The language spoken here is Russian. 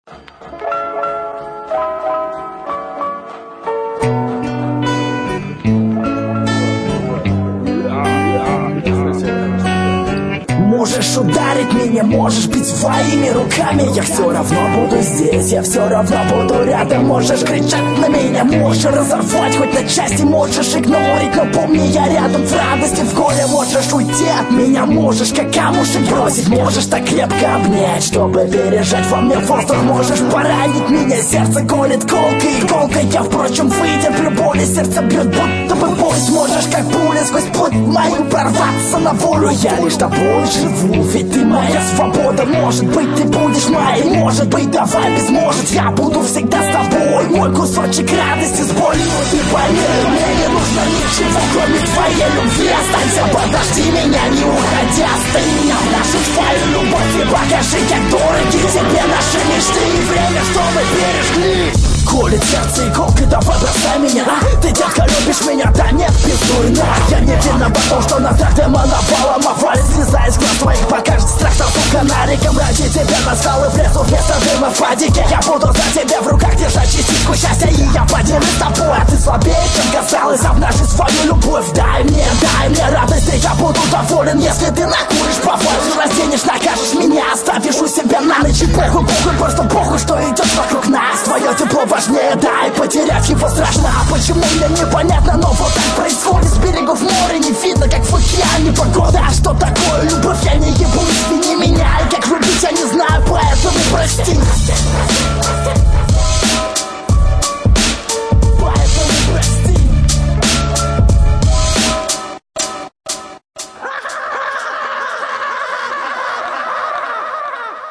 Можешь ударить меня, можешь бить своими руками. Я все равно буду здесь, я все равно буду рядом. Можешь кричать на меня, можешь разорвать хоть на части. Можешь игнорить, но помни, я рядом. В радости, в горе можешь уйти от меня. Можешь как камушек бросить, можешь так крепко обнять, чтобы пережать во мне воздух. Можешь поранить меня, сердце колет колкой, иголкой. Я, впрочем, вытерплю боли, сердце бьет будто бы поезд. Можешь как пуля сквозь плоть мою прорваться на волю. Я лишь тобой живу, ведь ты моя свобода. Может быть, ты будешь моей, может быть, давай без может. Я буду всегда с тобой, мой кусочек радости с болью. Ты поверь, мне не нужно ничего, кроме твоей любви. Останься, подожди меня, не уходи, остынь меня в нашу твою любовь. И покажи, как дороги тебе наши мечты. И время, чтобы пережгли. Колет сердце иголкой, давай бросай меня. Ты, детка, любишь меня, да нет, пиздуй на. Я не виноват в том, что на так демоновала мовали. Слеза из глаз твоих покажет страх толпу фонариком. Ради тебя на скалы влезу вместо дыма в падике. Я буду за тебя в руках держать частичку счастья. И я поделюсь с тобой, а ты слабее, чем казалось. Обнажи свою любовь, дай мне радость. И я буду доволен, если ты накуришь побольше. Разденешь, накажешь меня, оставишь у себя на ночь. И похуй, просто похуй, что идет вокруг нас. Твое тепло важнее, да, и потерять его страшно. А почему, мне непонятно, но вот так происходит. С берегов моря не видно, как в океане погода. А что такое любовь, я не ебу, извини меня. И как любить, я не знаю, поэтому прости.